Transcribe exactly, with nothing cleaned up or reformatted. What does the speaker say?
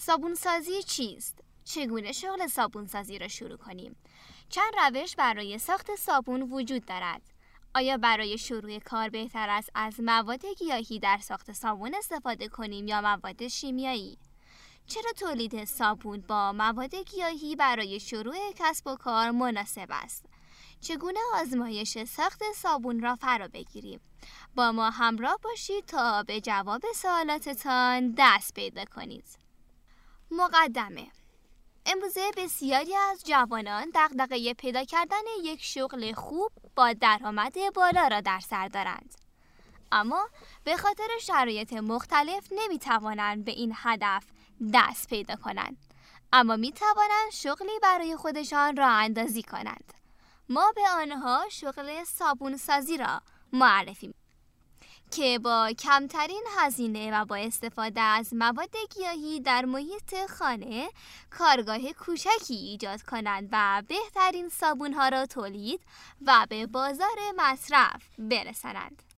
صابونسازی چیست؟ چگونه شغل صابونسازی را شروع کنیم؟ چند روش برای ساخت صابون وجود دارد. آیا برای شروع کار بهتر است از مواد گیاهی در ساخت صابون استفاده کنیم یا مواد شیمیایی؟ چرا تولید صابون با مواد گیاهی برای شروع کسب و کار مناسب است؟ چگونه آزمایش ساخت صابون را فرا بگیریم؟ با ما همراه باشید تا به جواب سوالاتتان دست پیدا کنید. مقدمه: امروزه بسیاری از جوانان دغدغه پیدا کردن یک شغل خوب با درآمد بالا را در سر دارند. اما به خاطر شرایط مختلف نمیتوانند به این هدف دست پیدا کنند. اما میتوانند شغلی برای خودشان راه اندازی کنند. ما به آنها شغل صابون سازی را معرفی می‌کنیم که با کمترین هزینه و با استفاده از مواد گیاهی در محیط خانه کارگاه کوچکی ایجاد کنند و بهترین صابون‌ها را تولید و به بازار مصرف برسانند.